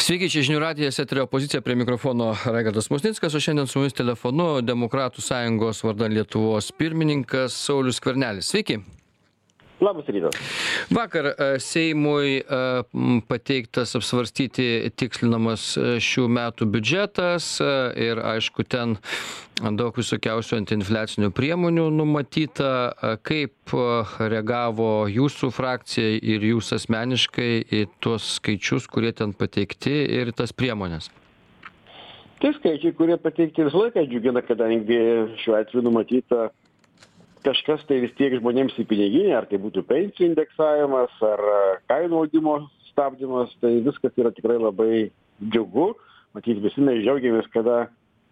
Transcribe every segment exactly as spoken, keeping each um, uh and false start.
Sveiki, čia žinių radijas, eterio opozicija, prie mikrofono Raigardas Musnickas, o šiandien su mumis telefonu Demokratų sąjungos vardan Lietuvos pirmininkas Saulius Skvernelis. Sveiki. Labas rytas. Vakar Seimui pateiktas apsvarstyti tikslinamas šių metų biudžetas ir aišku ten daug visokiausių antiinfliacinių priemonių numatyta. Kaip reagavo jūsų frakcija ir jūs asmeniškai į tuos skaičius, kurie ten pateikti ir tas priemonės? Tai skaičiai, kurie pateikti visą laiką džiugina, kadangi šiuo atveju numatyta kažkas tai vis tiek žmonėms į piniginę, ar tai būtų pensijų indeksavimas, ar kainų augimo stabdymas, tai viskas yra tikrai labai džiugu. Matyt, visi mes džiaugiamės, kada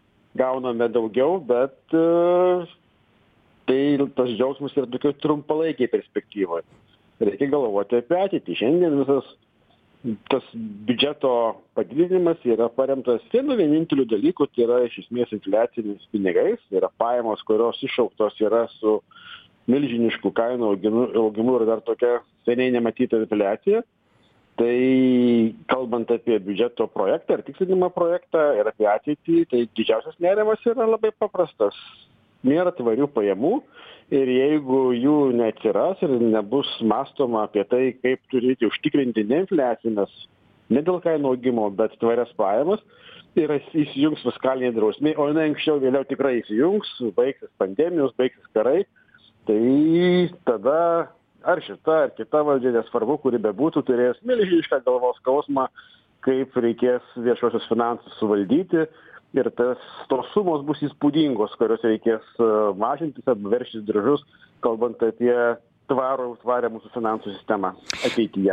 gauname daugiau, bet uh, tai tas džiaugsmas yra tokioj trumpalaikiai perspektyvoje. Reikia galvoti apie ateitį. Šiandien visas tas biudžeto padidinimas yra paremtas vienu vieninteliu dalyku, tai yra iš esmės infliaciniais pinigais, tai yra pajamos, kurios išaugtos yra su milžinišku kainų augimu ir dar tokia seniai nematyta infliacija. Tai kalbant apie biudžeto projektą ar tikslinimą projektą ir apie ateitį, tai didžiausias nerimas yra labai paprastas. Nėra tvarių pajamų ir jeigu jų neatsiras ir nebus mąstoma apie tai, kaip turėti užtikrinti ne infliacines, ne dėl kainų augimo, bet tvarias pajamas, ir įsijungs fiskalinė drausmė, o jinai anksčiau vėliau tikrai įsijungs, baigsis pandemijos, baigsis karai, tai tada ar šita, ar kita valdžia, nesvarbu, kuri bebūtų, turės milžinišką galvos skausmą, kaip reikės viešuosius finansus suvaldyti. Ir tas, tos sumos bus įspūdingos, kurios reikės mažinti, verštis diržus, kalbant apie tvarų, tvarę mūsų finansų sistemą ateityje.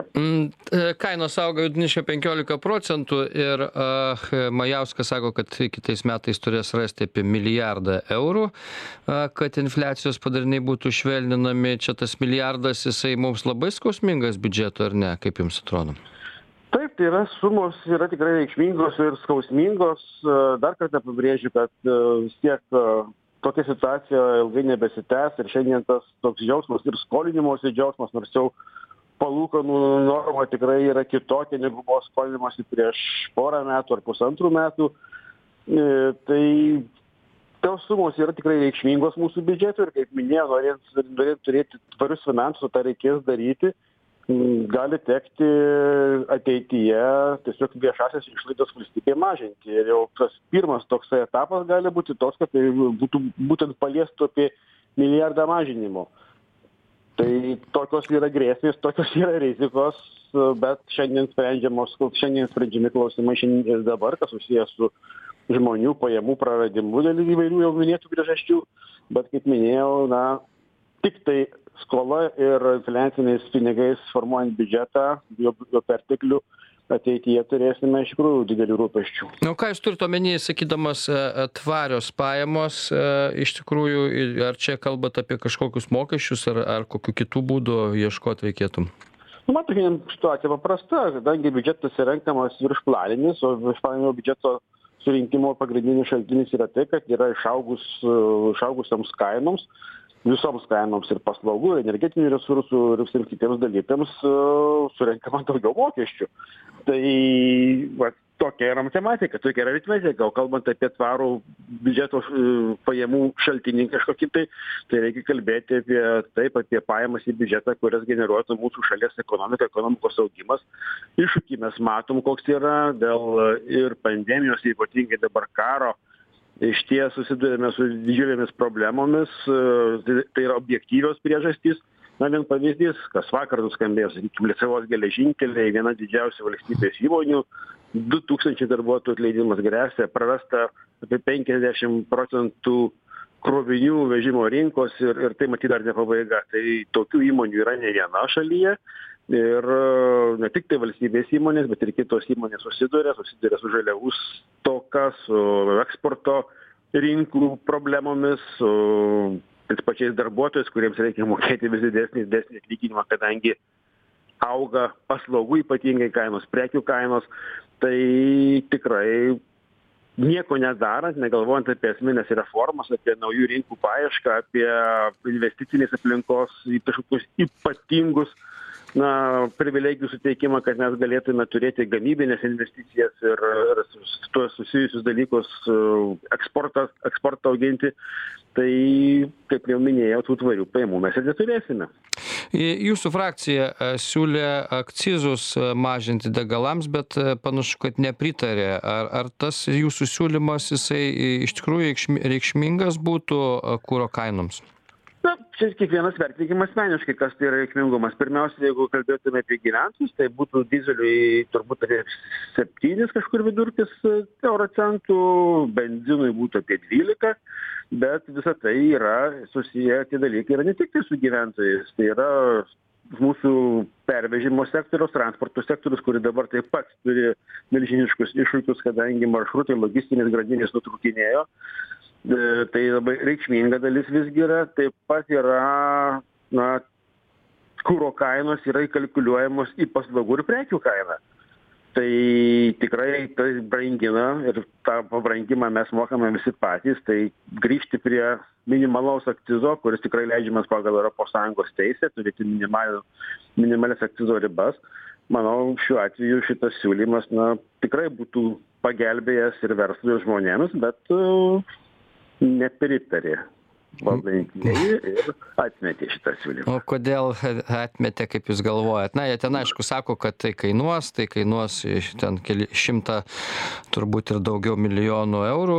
Kainos auga vidutiniškai penkiolika procentų ir uh, Majauskas sako, kad kitais metais turės rasti apie milijardą eurų, uh, kad infliacijos padariniai būtų švelninami. Čia tas milijardas, jisai mums labai skausmingas biudžeto, ar ne? Kaip jums atrodo? Taip, tai yra sumos yra tikrai reikšmingos ir skausmingos. Dar kartą pabrėžiu, kad vis tiek tokia situacija ilgai nebesitęs ir šiandien tas toks džiaugsmas ir skolinimosi džiaugsmas, nors jau palūkanų norma tikrai yra kitokia negu buvo skolinimosi prieš porą metų ar pusantrų metų. Tai tos sumos yra tikrai reikšmingos mūsų biudžetui ir, kaip minėjau, norint, norint turėti tvarius finansus, tą reikės daryti. Gali tekti ateityje tiesiog viešasias išlaidas valstybėje mažinti. Ir jau tas pirmas toksai etapas gali būti toks, kad tai būtų būtent paliestų apie milijardą mažinimo. Tai tokios yra grėsmės, tokios yra rizikos, bet šiandien sprendžiamos, šiandien sprendžiami klausimai šiandien ir dabar, kas susijęs su žmonių pajamų praradimu dėl įvairių jau minėtų priežasčių. Bet kaip minėjau, na, tik tai skola ir finansiniais pinigais formuojant biudžetą, jo, jo perteklių, ateityje turėsime iš tikrųjų didelių rūpesčių. O ką jūs turite omeny, sakydamas tvarios pajamos, iš tikrųjų, ar čia kalbat apie kažkokius mokesčius, ar, ar kokių kitų būdų ieškoti reikėtų? Nu, matome, situacija paprasta, kadangi biudžetas yra renkamas viršplaninis, o viršplaninio biudžeto surinkimo pagrindinis šaltinis yra tai, kad yra išaugus, išaugusiams kainoms, visoms kainoms ir paslaugų, energetinių resursų ir visiems kitiems dalykams surenkama daugiau mokesčių. Tai va, tokia yra matematika, tokia yra aritmetika, o kalbant apie tvarų biudžeto pajamų šaltinį kažkokį, tai, tai reikia kalbėti apie taip, apie pajamas į biudžetą, kurias generuotų mūsų šalies ekonomika, ekonomikos augimas. Iššūkį mes matom, koks yra dėl ir pandemijos, ypatingai dabar karo. Iš ties susidurėme su didžiulėmis problemomis, tai yra objektyvios priežastys. Na, vien pavyzdys, kas vakar nuskambėjo, sakykime, Lietuvos geležinkeliai, viena didžiausių valstybės įmonių, du tūkstančiai darbuotojų atleidimas gresia, prarasta apie penkiasdešimt procentų krovinių vežimo rinkos ir, ir tai matyt dar ne pabaiga. Tai tokių įmonių yra ne viena šalyje. Ir ne tik tai valstybės įmonės, bet ir kitos įmonės susiduria, susiduria su žaliavų stoka, su eksporto rinkų problemomis, su tais pačiais darbuotojais, kuriems reikia mokėti vis didesnį, didesnį atlyginimą, kadangi auga paslaugų ypatingai kainos, prekių kainos, tai tikrai nieko nedarant, negalvojant apie esminės reformas, apie naujų rinkų paiešką, apie investicinės aplinkos į kažkokius ypatingus na privilegijų suteikimą, kad mes galėtume turėti gamybinės investicijas ir, ir su tuo susijusius dalykus, eksportą, eksportą auginti. Tai, kaip jau minėjau, tų tvarių pajamų mes ir neturėsime. Jūsų frakcija siūlė akcizus mažinti degalams, bet panašu, kad nepritarė. Ar, ar tas jūsų siūlymas, jisai iš tikrųjų reikšmingas būtų kuro kainoms? Na, čia kiekvienas vertinimas asmeniškai, kas tai yra reikšmingumas. Pirmiausia, jeigu kalbėtume apie gyventojus, tai būtų dyzeliui turbūt apie septynis kažkur vidurkis euro centų, benzinui būtų apie dvylika, bet visa tai yra susiję, tie dalykai yra ne tik tai su gyventojais, tai yra mūsų pervežimo sektoriaus, transporto sektorius, kuri dabar taip pat turi milžiniškus iššūkius, kadangi maršrutai logistinės grandinės nutrūkinėjo. Tai labai reikšminga dalis visgi yra, taip pat yra, na, kuro kainos yra įkalkuliuojamos į paslaugų ir prekių kainą. Tai tikrai tai brangina ir tą pabrangimą mes mokame visi patys, tai grįžti prie minimalaus akcizo, kuris tikrai leidžiamas pagal Europos Sąjungos teisę, turėti minimalias akcizo ribas. Manau, šiuo atveju šitas siūlymas, na, tikrai būtų pagelbėjęs ir verslui ir žmonėms, bet nepritarė valdantieji ir atmetė šitą siūlymą. O kodėl atmetė, kaip jūs galvojat? Na, jie ten aišku sako, kad tai kainuos, tai kainuos ten keli šimtą, turbūt ir daugiau milijonų eurų,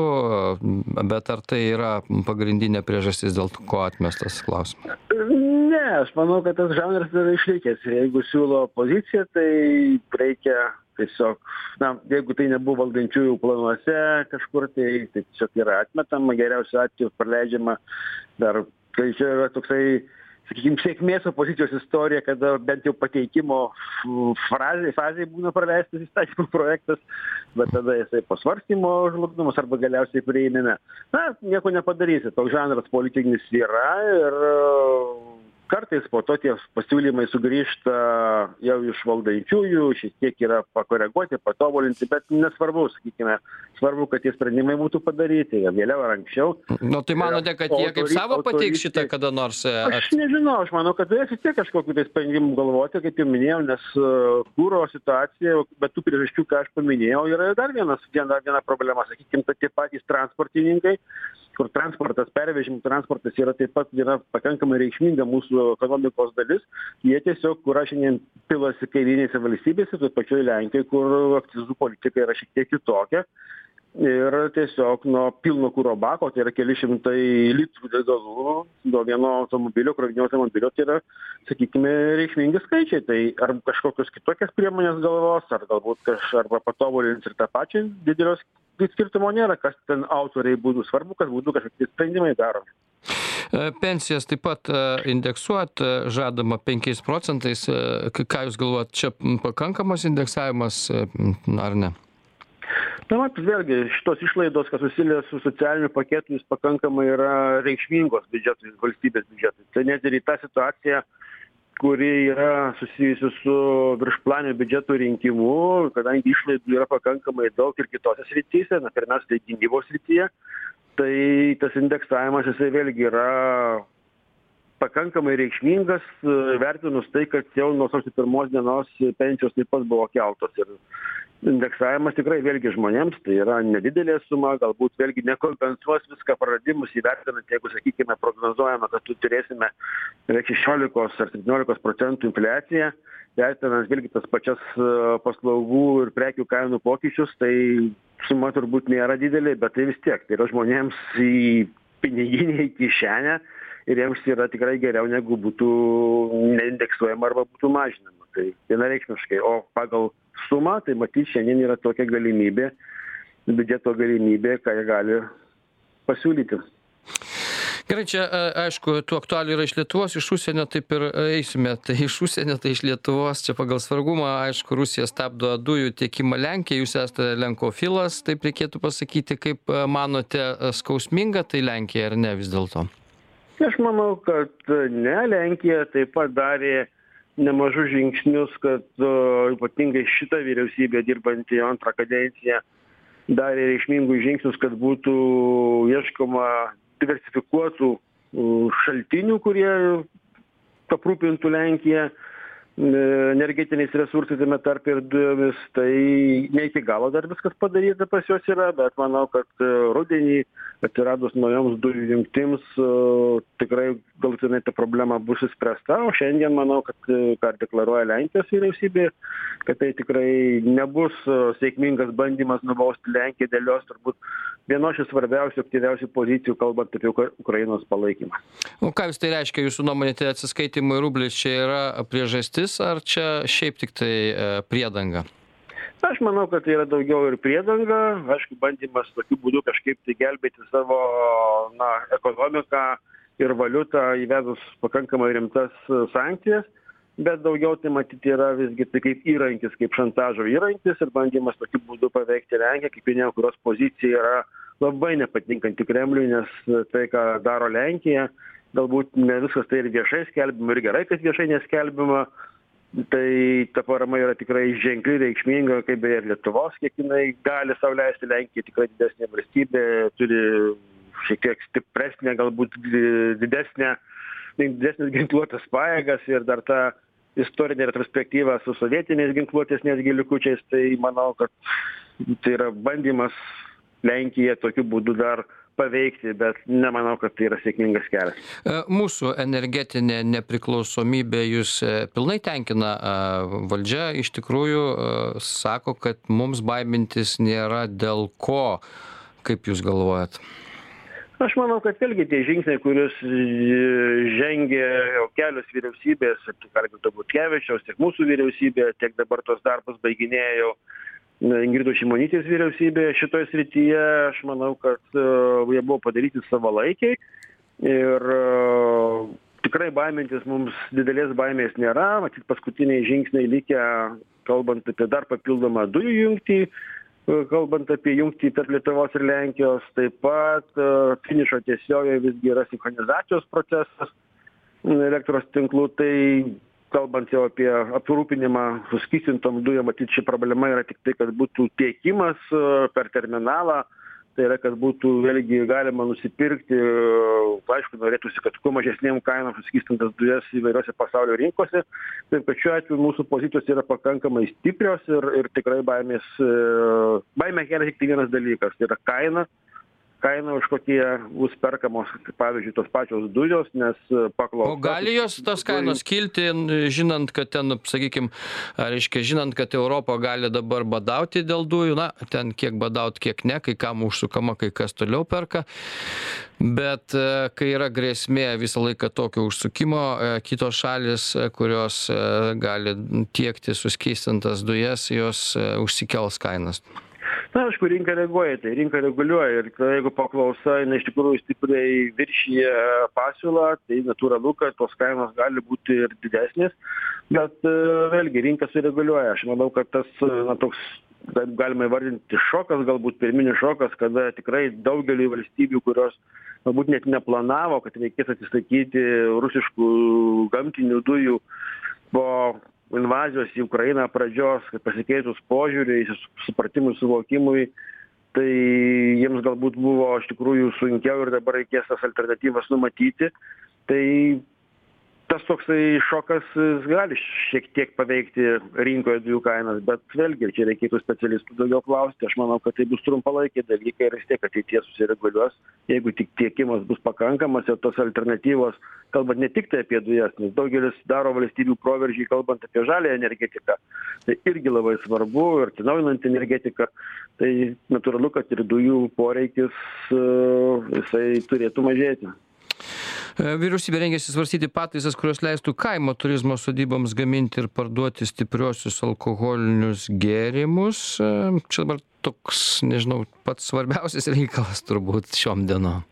bet ar tai yra pagrindinė priežastis, dėl ko atmestas klausimas? Ne, aš manau, kad tas žanras yra išlikęs. Jeigu siūlo opozicija, tai reikia tiesiog, na, jeigu tai nebuvo valdančiųjų planuose kažkur, tai, tai tiesiog yra atmetama, geriausiu atveju praleidžiama dar, tai čia yra toksai, sakykime, sėkmės opozicijos istorija, kada bent jau pateikimo frazė, fazė būna praleistas įstatymų projektas, bet tada jisai po svarstymo žlugdomas arba galiausiai prieiname. Na, nieko nepadarysi, toks žanras politinis yra ir kartais po to tie pasiūlymai sugrįžta jau iš valdančiųjų, šiek tiek yra pakoreguoti, patobulinti, bet nesvarbu, sakykime, svarbu, kad tie sprendimai būtų padaryti, vėliau ar anksčiau. Nu, tai manote, kad jie kaip savo pateiks šitą kada nors? Aš nežinau, aš manau, kad turės vis tiek kažkokiu tai sprendimu galvoti, kaip jau minėjau, nes kuro situacija, bet tų priežasčių, ką aš paminėjau, yra dar vienas, viena, viena problema, sakykime, tie patys transportininkai, kur transportas, pervežimų transportas yra taip pat yra pakankamai reikšminga mūsų ekonomikos dalis, jie tiesiog kurą šiandien pilasi kaimyninėse valstybėse, taip pačioj Lenkijoje, kur akcizų politika yra šiek tiek kitokia. Ir tiesiog nuo pilno kuro bako, tai yra keli šimtai litrų degalų, nuo vieno automobilio, krovinio automobilio, tai yra, sakykime, reikšmingi skaičiai. Tai ar kažkokios kitokias priemonės galvos, ar galbūt kaž, arba patobulins ir tą pačią didelio skirtumo nėra, kas ten autoriai būtų svarbu, kad būtų kažkokie sprendimai daromi. Pensijas taip pat indeksuot žadama penkiais procentais. Ką jūs galvojat, čia pakankamas indeksavimas ar ne? Na, mat, vėlgi, šitos išlaidos, kas susilė su socialiniu paketu, jis pakankamai yra reikšmingos biudžetui, valstybės biudžetui. Tai net ir į tą situaciją, kuri yra susijusi su viršplanio biudžeto rinkimu, kadangi išlaidų yra pakankamai daug ir kitose srityse, na, pirmiausia, tai gynybos srityje, tai tas indeksavimas, jisai vėlgi yra pakankamai reikšmingas, vertinus tai, kad jau nuo sausio pirmos dienos pensijos taip pat buvo keltos. Ir indeksavimas tikrai vėlgi žmonėms, tai yra nedidelė suma, galbūt vėlgi nekompensuos viską praradimus įvertinant, jeigu, sakykime, prognozuojame, kad tu turėsime šešiolikos ar septyniolikos procentų infliaciją, vertinant vėlgi tas pačias paslaugų ir prekių kainų pokyčius, tai suma turbūt nėra didelė, bet tai vis tiek, tai yra žmonėms į piniginę, į kišenę ir jiems yra tikrai geriau, negu būtų neindeksuojama arba būtų mažinama. Tai vienareikšmiškai, o pagal sumą, tai matyt, šiandien yra tokia galimybė, biudžeto galimybė, ką jie gali pasiūlyti. Gerai, čia aišku, tų aktualių yra iš Lietuvos, iš užsienio taip ir eisime. Tai iš užsienio, tai iš Lietuvos, čia pagal svarbumą, aišku, Rusija stabdo dujų tiekimą Lenkijai, jūs esate lenkofilas, taip reikėtų pasakyti, kaip manote, skausminga tai Lenkija ar ne vis dėlto? Aš manau, kad ne, Lenkija taip pat darė nemažus žingsnius, kad uh, ypatingai šitą vyriausybę dirbantį antrą kadenciją darė reikšmingus žingsnius, kad būtų ieškoma diversifikuotų uh, šaltinių, kurie aprūpintų Lenkiją. energetiniais resursais, tame tarpe ir dujomis, tai ne iki galo dar viskas padaryta pas juos yra, bet manau, kad rudenį atsiradus naujoms dujų jungtims tikrai galutinai ta problema bus išspręsta, o šiandien manau, kad ką deklaruoja Lenkijos vyriausybė, kad tai tikrai nebus sėkmingas bandymas nubausti Lenkiją dėl jos turbūt vienos iš svarbiausių, aktyviausių pozicijų, kalbant apie Ukrainos palaikymą. O ką vis tai reiškia, jūsų nuomonė, tai atsiskaitimai rubliais čia yra priežastis, ar čia šiaip tik tai priedanga? Aš manau, kad tai yra daugiau ir priedanga, aišku, bandymas tokiu būdu kažkaip tai gelbėti savo na, ekonomiką ir valiutą įvedus pakankamai rimtas sankcijas, bet daugiau tai matyti yra visgi tai kaip įrankis, kaip šantažo įrankis ir bandymas tokiu būdu paveikti Lenkiją, kaip minėjau, kurios pozicija yra labai nepatinkanti Kremliui, nes tai, ką daro Lenkija, galbūt ne viskas tai ir viešai skelbima, ir gerai, kad viešai neskelbima, tai ta parama yra tikrai ženkli, reikšminga, kaip beje ir Lietuvos, kiek jinai gali sau leisti. Lenkija tikrai didesnė valstybė, turi šiek tiek stipresnė, galbūt didesnė, didesnės ginkluotės pajėgas ir dar ta istorinė retrospektyva su sovietiniais ginkluotės netgi likučiais, tai manau, kad tai yra bandymas Lenkiją tokiu būdu dar paveikti, bet nemanau, kad tai yra sėkmingas kelias. Mūsų energetinė nepriklausomybė jūs pilnai tenkina. Valdžia iš tikrųjų sako, kad mums baimintis nėra dėl ko. Kaip jūs galvojat? Aš manau, kad vėlgi tie žingsniai, kuriuos žengė jau kelios vyriausybės, tiek Algirdo Butkevičiaus, tiek mūsų vyriausybė, tiek dabar tos darbus baiginėjo Ingridos Šimonytės vyriausybė šitoje srityje, aš manau, kad uh, jie buvo padaryti savalaikiai ir uh, tikrai baimintis mums didelės baimės nėra, matyt paskutiniai žingsniai likę, kalbant apie dar papildomą dujų jungtį, uh, kalbant apie jungtį tarp Lietuvos ir Lenkijos, taip pat uh, finišo tiesiojoje visgi yra sinchronizacijos procesas elektros tinklų, tai kalbant jau apie aprūpinimą suskystintom dujom, matyt, ši problema yra tik tai, kad būtų tiekimas per terminalą, tai yra, kad būtų vėlgi galima nusipirkti, aišku, norėtųsi, kad kuo mažesnėm kainom suskystintas dujas įvairiose pasaulio rinkose, taip kad šiuo atveju mūsų pozicijos yra pakankamai stiprios ir, ir tikrai baimės, baimė kelia tik tai vienas dalykas, tai yra kaina. Kaina, už kokie bus perkamos, pavyzdžiui, tos pačios dujos, nes paklausa... O gali jos tos kainos kilti, žinant, kad ten, sakykime, reiškia, žinant, kad Europa gali dabar badauti dėl dujų, na, ten kiek badaut, kiek ne, kai kam užsukama, kai kas toliau perka, bet kai yra grėsmė visą laiką tokio užsukimo, kitos šalis, kurios gali tiekti suskystintas dujas, jos užsikels kainas. Na, aišku, rinka reaguoja, tai rinka reguliuoja ir jeigu paklausa, jinai iš tikrųjų stipriai viršyje pasiūlą, tai natūralu, kad tos kainos gali būti ir didesnės, bet vėlgi rinka sureguliuoja. Aš manau, kad tas, na, toks, galima įvardinti šokas, galbūt pirminis šokas, kada tikrai daugelį valstybių, kurios galbūt net neplanavo, kad reikės atsisakyti rusiškų gamtinių dujų po invazijos į Ukrainą pradžios, kad pasikeitus požiūriai, supratimui, suvokimui, tai jiems galbūt buvo iš tikrųjų sunkiau ir dabar reikės tas alternatyvas numatyti. Tai tas toksai šokas gali šiek tiek paveikti rinkoje dujų kainas, bet vėlgi čia reikėtų specialistų daugiau klausti. Aš manau, kad tai bus trumpalaikiai dalykai ir vis tiek ateityje susireguliuos, jeigu tik tiekimas bus pakankamas ir tos alternatyvos, kalbant ne tik tai apie dujas, nes daugelis daro valstybių proveržį, kalbant apie žalią energetiką. Tai irgi labai svarbu ir atsinaujinant energetiką. Tai natūralu, kad ir dujų poreikis jisai turėtų mažėti. Vyriausybė rengėsi svarstyti pataisas, kurios leistų kaimo turizmo sodyboms gaminti ir parduoti stipriuosius alkoholinius gėrimus. Čia dabar toks, nežinau, pats svarbiausias reikalas turbūt šiom dienom.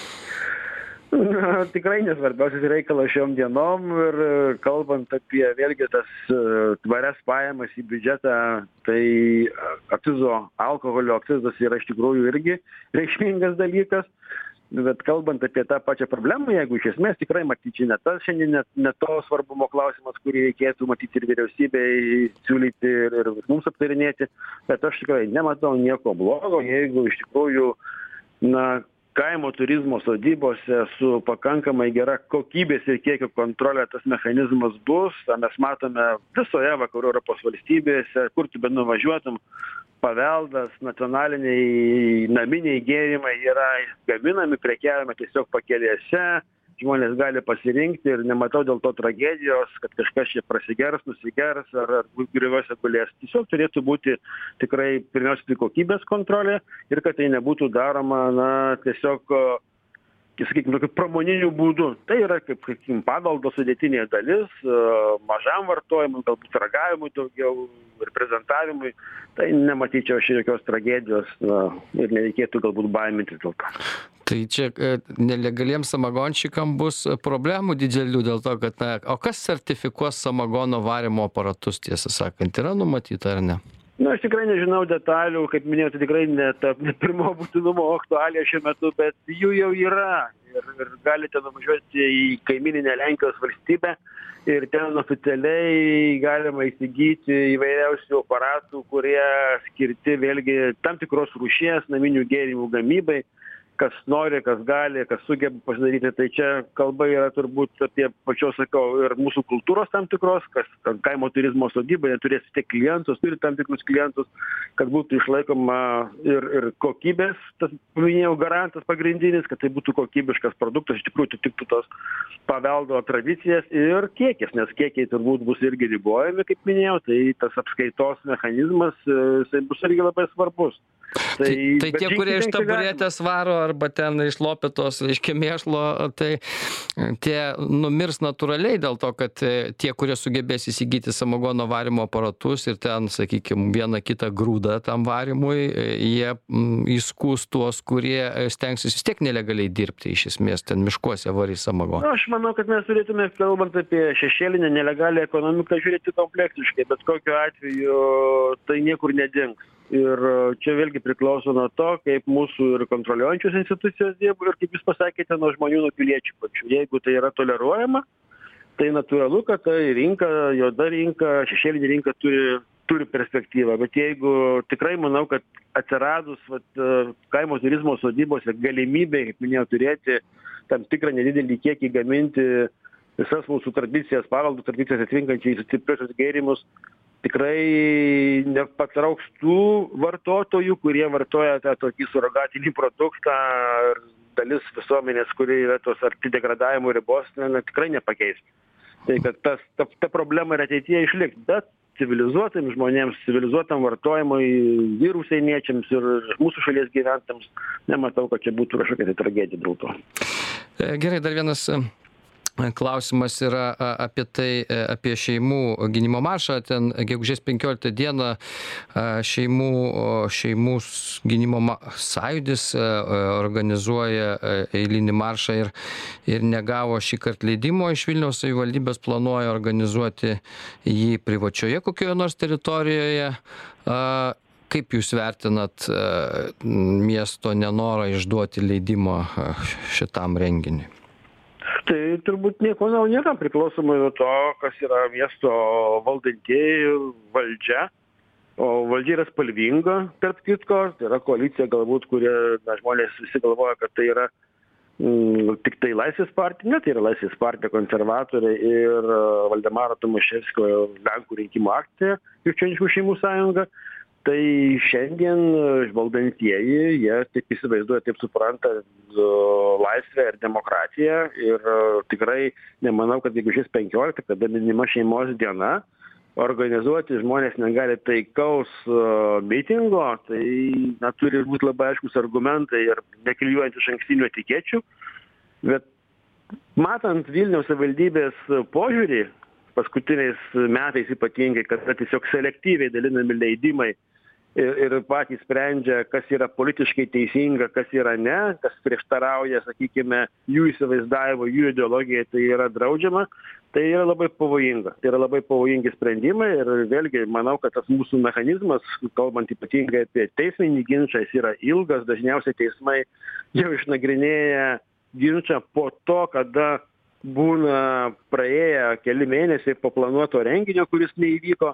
Na, tikrai nesvarbiausias reikalas šiom dienom ir kalbant apie vėlgi tas tvarias pajamas į biudžetą, tai akcizo, alkoholio akcizas yra iš tikrųjų irgi reikšmingas dalykas. Bet kalbant apie tą pačią problemą, jeigu iš esmės tikrai matyti ne tas šiandien net ne to svarbumo klausimas, kurį reikėtų matyti ir vyriausybei siūlyti ir, ir mums aptarinėti, bet aš tikrai nematau nieko blogo, jeigu iš tikrųjų na, kaimo turizmo sodybose su pakankamai gera kokybės ir kiekio kontrole tas mechanizmas bus. Tą mes matome visoje vakarų Europos valstybėse, kur tu benuvažiuotum, paveldas, nacionaliniai naminiai gėrimai yra gaminami, prekiavime tiesiog pakelėse, žmonės gali pasirinkti ir nematau dėl to tragedijos, kad kažkas čia prasigers, nusigers ar, ar griuviuose gulės. Tiesiog turėtų būti tikrai pirmiausia tai kokybės kontrolė ir kad tai nebūtų daroma, na, tiesiog, sakykime, tokiu pramoniniu būdu. Tai yra kaip, kaip paveldo sudėtinė dalis, mažam vartojimui, galbūt ragavimui daugiau ir prezentavimui. Tai nematyčiau aš jokios tragedijos, na, ir nereikėtų galbūt baimintis dėl to. Tai čia nelegaliems samagonšikam bus problemų didelių dėl to, kad, na, o kas sertifikuos samagono varymo aparatus, tiesą sakant, yra numatyta ar ne? Na, aš tikrai nežinau detalių, kaip minėjau, tai tikrai ne, ta, ne pirmo būtinumo aktualija šiuo metu, bet jų jau yra ir, ir galite nuvažiuoti į kaimininę Lenkijos valstybę ir ten oficialiai galima įsigyti įvairiausių aparatų, kurie skirti vėlgi tam tikros rūšies naminių gėrimų gamybai. Kas nori, kas gali, kas sugeba pasidaryti, tai čia kalba yra turbūt apie pačios, sakau, ir mūsų kultūros tam tikros, kas kaimo turizmo sodyba, jie turės tiek klientus, turi tam tikrus klientus, kad būtų išlaikoma ir, ir kokybės, tas, paminėjau, garantas pagrindinis, kad tai būtų kokybiškas produktas, iš tikrųjų atitiktų tos paveldo tradicijas ir kiekis, nes kiekiai turbūt bus irgi ribojami, kaip minėjau, tai tas apskaitos mechanizmas, jisai bus irgi labai svarbus. Tai, tai tie, kurie iš taburetės varo arba ten iš lopetos, reiškia mėšlo, tai tie numirs natūraliai dėl to, kad tie, kurie sugebės įsigyti samagono varymo aparatus ir ten, sakykime, vieną kitą grūdą tam varimui, jie įskūs tuos, kurie stengsis vis tiek nelegaliai dirbti, iš esmės, ten miškuose varys samagoną. Na, aš manau, kad mes turėtume, kalbant apie šešėlinę nelegalią ekonomiką, žiūrėti kompleksiškai, bet kokiu atveju tai niekur nedings. Ir čia vėlgi priklauso nuo to, kaip mūsų ir kontroliuojančios institucijos dirba ir kaip jūs pasakėte, nuo žmonių, nuo piliečių pačių. Jeigu tai yra toleruojama, tai natūralu, kad ta rinka, juoda rinka, šešėlinė rinka turi, turi perspektyvą. Bet jeigu tikrai manau, kad atsiradus vat, kaimo turizmo sodybose galimybė, kaip minėjau, turėti tam tikrą nedidelį kiekį gaminti visas mūsų tradicijas, paveldų tradicijas atrinkančiai stipriuosius gėrimus, tikrai nepatrauks tų vartotojų, kurie vartoja tą tokį surogatinį produktą, ir dalis visuomenės, kuri yra tos arti degradavimo ribos, ne, ne, tikrai nepakeis. Tai kad tas, ta, ta problema ir ateityje išliks, bet civilizuotam žmonėms, civilizuotam vartojimui, ir užsieniečiams, ir mūsų šalies gyventams, nematau, kad čia būtų kažkokia tai tragedija dėl to. Gerai, dar vienas klausimas yra apie tai, apie šeimų gynimo maršą. Ten gegužės penkioliktą dieną šeimų, šeimų gynimo sąjūdis organizuoja eilinį maršą ir, ir negavo šįkart leidimo iš Vilniaus savivaldybės, planuoja organizuoti jį privačioje kokioje nors teritorijoje. Kaip jūs vertinat miesto nenorą išduoti leidimo šitam renginiui? Tai turbūt nieko naujo nėra, priklausomai nuo to, kas yra miesto valdantieji, valdžia. O valdžia yra spalvinga, tarp kitko, tai yra koalicija galbūt, kurie, na, žmonės visi galvoja, kad tai yra mm, tik tai Laisvės partija, ne, tai yra Laisvės partija, konservatoriai ir Valdemaro Tomaševskio Lenkų rinkimų akcija, Krikščioniškų šeimų sąjunga. Tai šiandien valdantieji, jie taip įsivaizduoja, taip supranta laisvę ir demokratiją ir tikrai nemanau, kad gegužės penkioliktą, kada minima šeimos diena, organizuoti žmonės negali taikaus mitingo, tai na, turi būti labai aiškus argumentai ir neklijuojant iš ankstinių etikečių. Bet matant Vilniaus savivaldybės požiūrį, paskutiniais metais ypatingai, kad tiesiog selektyviai dalinami leidimai ir, ir patys sprendžia, kas yra politiškai teisinga, kas yra ne, kas prieštarauja, sakykime, jų įsivaizdavimo, jų ideologijai, tai yra draudžiama, tai yra labai pavojinga. Tai yra labai pavojingi sprendimai ir vėlgi manau, kad tas mūsų mechanizmas, kalbant ypatingai apie teisminį ginčą, jis yra ilgas, dažniausiai teismai jau išnagrinėja ginčą po to, kada būna praėję keli mėnesiai po planuoto renginio, kuris neįvyko.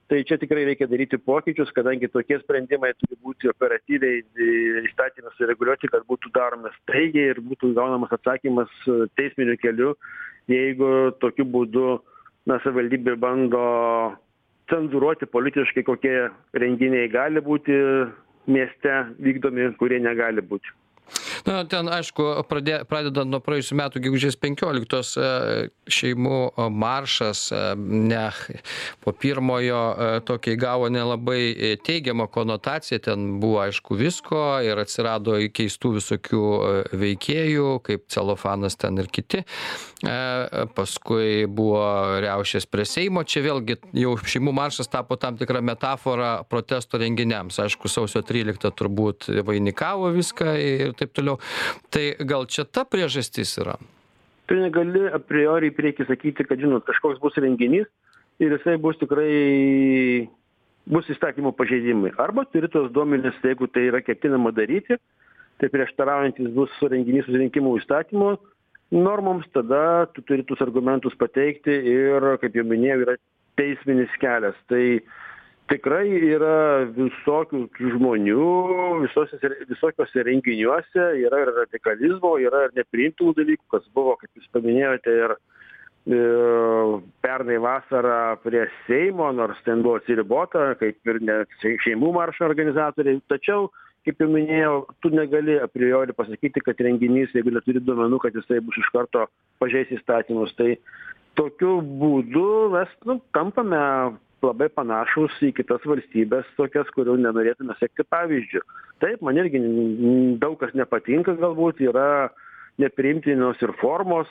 tai čia tikrai reikia daryti pokyčius, kadangi tokie sprendimai turi būti operatyviai įstatymai sureguliuoti, kad būtų daromas staigiai ir būtų gaunamas atsakymas teisminiu keliu, jeigu tokiu būdu na, savivaldybė bando cenzūruoti politiškai, kokie renginiai gali būti mieste vykdomi, kurie negali būti. Na, ten, aišku, pradė, pradedant nuo praėjusių metų gegužės penkioliktos šeimų maršas, ne, po pirmojo tokį gavo nelabai teigiamą konotaciją, ten buvo, aišku, visko ir atsirado keistų visokių veikėjų, kaip celofanas ten ir kiti. Paskui buvo riaušės prie Seimo, čia vėlgi jau šeimų maršas tapo tam tikrą metaforą protesto renginiams. Aišku, sausio tryliktą turbūt vainikavo viską ir taip toliau. Tai gal čia ta priežastis yra? Tu negali a priori į priekį sakyti, kad, žinot, kažkoks bus renginys ir jisai bus tikrai, bus įstatymo pažeidimai. Arba turi tos duomenys, jeigu tai yra ketinama daryti, tai prieštaraujantis bus renginys susirinkimų įstatymo normoms, tada tu turi tus argumentus pateikti ir, kaip jau minėjau, yra teisminis kelias. Tai tikrai yra visokių žmonių, visose, visokiose renginiuose, yra ir radikalizmo, yra ir nepriimtų dalykų, kas buvo, kaip jūs paminėjote, ir e, pernai vasarą prie Seimo, nors ten buvo atsiribota, kaip ir ne šeimų maršo organizatoriai. Tačiau, kaip jau minėjau, tu negali a priori pasakyti, kad renginys, jeigu neturi duomenų, kad jisai bus iš karto pažeis įstatymus. Tai tokiu būdu mes nu, tampame labai panašus į kitas valstybės, tokias, kurių nenorėtume sekti pavyzdžių. Taip, man irgi daug kas nepatinka galbūt, yra nepriimtinos ir formos,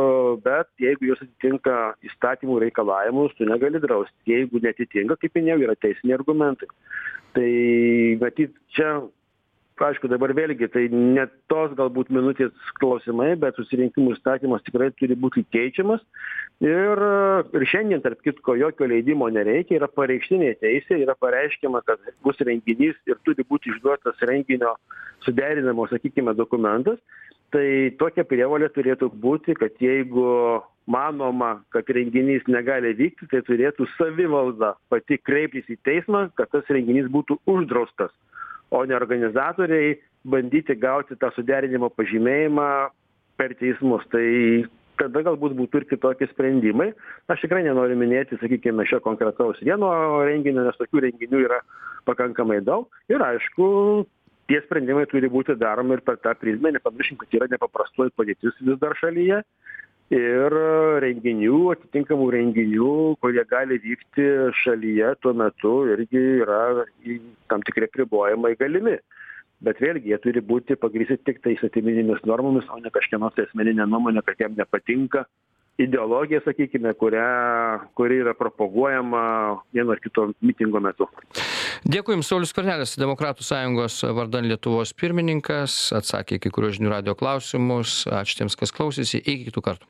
bet jeigu jos atitinka įstatymų reikalavimus, tu negali drausti. Jeigu netitinka, kaip minėjau, yra teisiniai argumentai. Tai matyt, čia, aišku, dabar vėlgi, tai ne tos galbūt minutės klausimai, bet susirinkimų įstatymas tikrai turi būti keičiamas. Ir, ir šiandien, tarp kitko, jokio leidimo nereikia, yra pareikštinė teisė, yra pareiškiama, kad bus renginys ir turi būti išduotas renginio suderinamo, sakykime, dokumentas. Tai tokia prievolė turėtų būti, kad jeigu manoma, kad renginys negali vykti, tai turėtų savivalda pati kreiptis į teismą, kad tas renginys būtų uždraustas, o ne organizatoriai bandyti gauti tą suderinimo pažymėjimą per teismus. Tai tada galbūt būtų ir kitokie sprendimai. Aš tikrai nenoriu minėti, sakykime, šio konkretaus vieno renginio, nes tokių renginių yra pakankamai daug. Ir aišku, tie sprendimai turi būti daromi ir per tą prizmę. Nepamirškim, kad yra nepaprastoji padėtis vis dar šalyje. Ir renginių, atitinkamų renginių, kurie gali vykti šalyje tuo metu, irgi yra tam tikri apribojimai galimi. Bet vėlgi, jie turi būti pagrįsti tik tai įstatyminėmis normomis, o ne kažkieno tai asmeninė nuomonė, kad jam nepatinka ideologija, sakykime, kurią, kuri yra propaguojama vieno ar kito mitingo metu. Dėkui Jums, Saulius Skvernelis, Demokratų sąjungos vardan Lietuvos pirmininkas, atsakė kai kuriuos žinių radijo klausimus. Ačiū tiems, kas klausėsi. Iki kitų kartų.